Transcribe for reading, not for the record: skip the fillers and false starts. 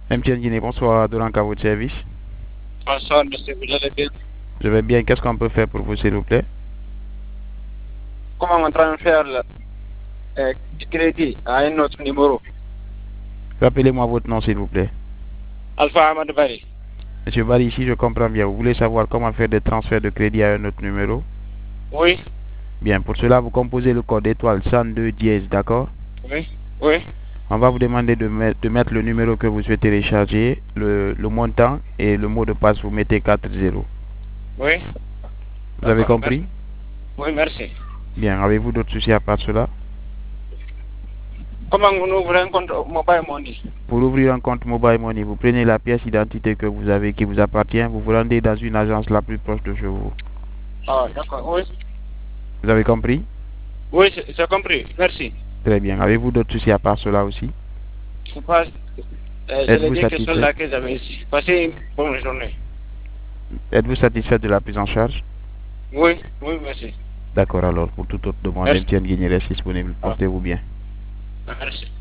MTN Guinée, bonsoir, Dolan à votre service. Bonsoir, monsieur, vous allez bien? Je vais bien, qu'est-ce qu'on peut faire pour vous, s'il vous plaît? Comment on transfère le crédit à un autre numéro? Rappelez-moi votre nom, s'il vous plaît. Alpha Ahmad Bari. Monsieur Barry, ici, je comprends bien. Vous voulez savoir comment faire des transferts de crédit à un autre numéro? Oui, Bien, pour cela, vous composez le code étoile 102 dièse, d'accord? oui, oui, On va vous demander de mettre le numéro que vous souhaitez télécharger, le montant et le mot de passe, vous mettez 40. oui. Vous avez D'accord, merci. compris? Oui, merci. Bien, avez-vous d'autres soucis à part cela? Comment vous ouvrez un compte mobile money? Pour ouvrir un compte Mobile Money, vous prenez la pièce d'identité que vous avez qui vous appartient, vous vous rendez dans une agence la plus proche de chez vous. Ah, d'accord, oui. Vous avez compris? Oui, j'ai compris. Merci. Très bien. Avez-vous d'autres soucis à part cela aussi? Je pense, c'est les Êtes-vous deux questions satisfait? là que j'avais ici. Passez une bonne journée. Êtes-vous satisfait de la prise en charge? Oui, oui, merci. D'accord, alors pour toute autre demande, Merci. MTN Guinée reste disponible. Ah, Portez-vous bien. merci.